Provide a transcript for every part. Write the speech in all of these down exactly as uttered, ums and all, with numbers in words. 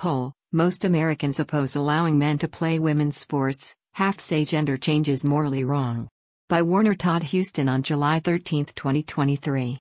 Poll: Most Americans oppose allowing men to play women's sports, half say gender change is morally wrong. By Warner Todd Huston on July thirteenth, twenty twenty-three.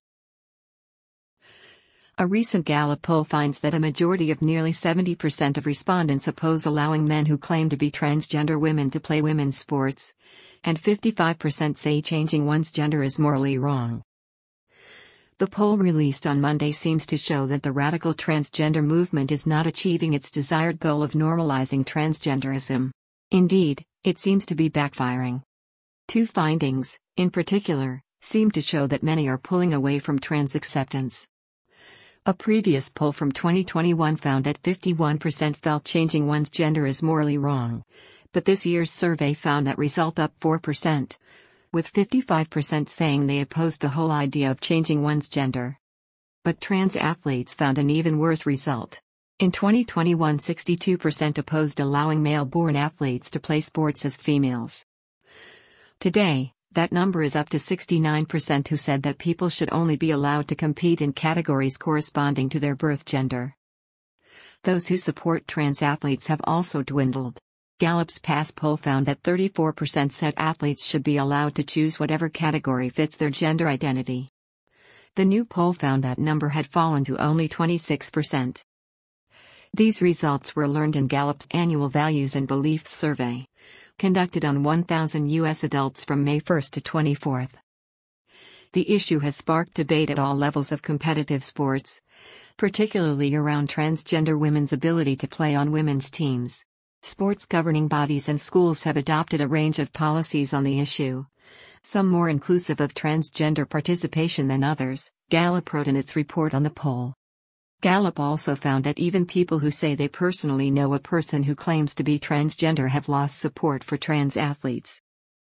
A recent Gallup poll finds that a majority of nearly seventy percent of respondents oppose allowing men who claim to be transgender women to play women's sports, and fifty-five percent say changing one's gender is morally wrong. The poll released on Monday seems to show that the radical transgender movement is not achieving its desired goal of normalizing transgenderism. Indeed, it seems to be backfiring. Two findings, in particular, seem to show that many are pulling away from trans acceptance. A previous poll from twenty twenty-one found that fifty-one percent felt changing one's gender is morally wrong, but this year's survey found that result up four percent, with fifty-five percent saying they opposed the whole idea of changing one's gender. But trans athletes found an even worse result. In twenty twenty-one, sixty-two percent opposed allowing male-born athletes to play sports as females. Today, that number is up to sixty-nine percent who said that people should only be allowed to compete in categories corresponding to their birth gender. Those who support trans athletes have also dwindled. Gallup's past poll found that thirty-four percent said athletes should be allowed to choose whatever category fits their gender identity. The new poll found that number had fallen to only twenty-six percent. These results were learned in Gallup's annual Values and Beliefs survey, conducted on one thousand U S adults from May first to twenty-fourth. The issue has sparked debate at all levels of competitive sports, particularly around transgender women's ability to play on women's teams. Sports governing bodies and schools have adopted a range of policies on the issue, some more inclusive of transgender participation than others, Gallup wrote in its report on the poll. Gallup also found that even people who say they personally know a person who claims to be transgender have lost support for trans athletes.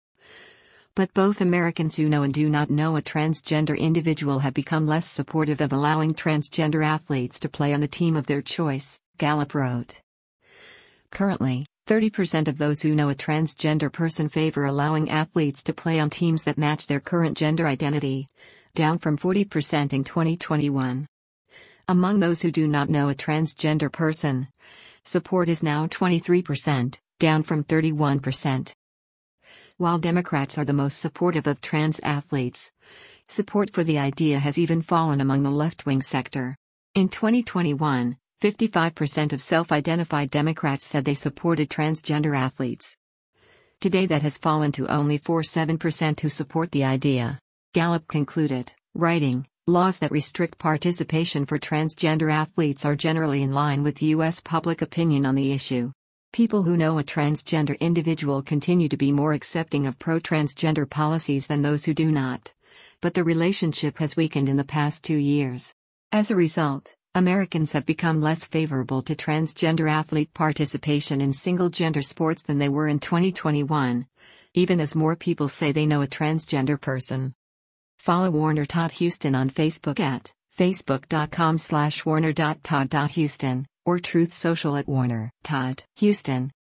But both Americans who know and do not know a transgender individual have become less supportive of allowing transgender athletes to play on the team of their choice, Gallup wrote. Currently, thirty percent of those who know a transgender person favor allowing athletes to play on teams that match their current gender identity, down from forty percent in twenty twenty-one. Among those who do not know a transgender person, support is now twenty-three percent, down from thirty-one percent. While Democrats are the most supportive of trans athletes, support for the idea has even fallen among the left-wing sector. In twenty twenty-one, fifty-five percent of self-identified Democrats said they supported transgender athletes. Today that has fallen to only forty-seven percent who support the idea. Gallup concluded, writing, "Laws that restrict participation for transgender athletes are generally in line with U S public opinion on the issue. People who know a transgender individual continue to be more accepting of pro-transgender policies than those who do not, but the relationship has weakened in the past two years. As a result, Americans have become less favorable to transgender athlete participation in single-gender sports than they were in twenty twenty-one, even as more people say they know a transgender person." Follow Warner Todd Huston on Facebook at facebook.com slash warner.todd.huston or Truth Social at Warner Todd Huston.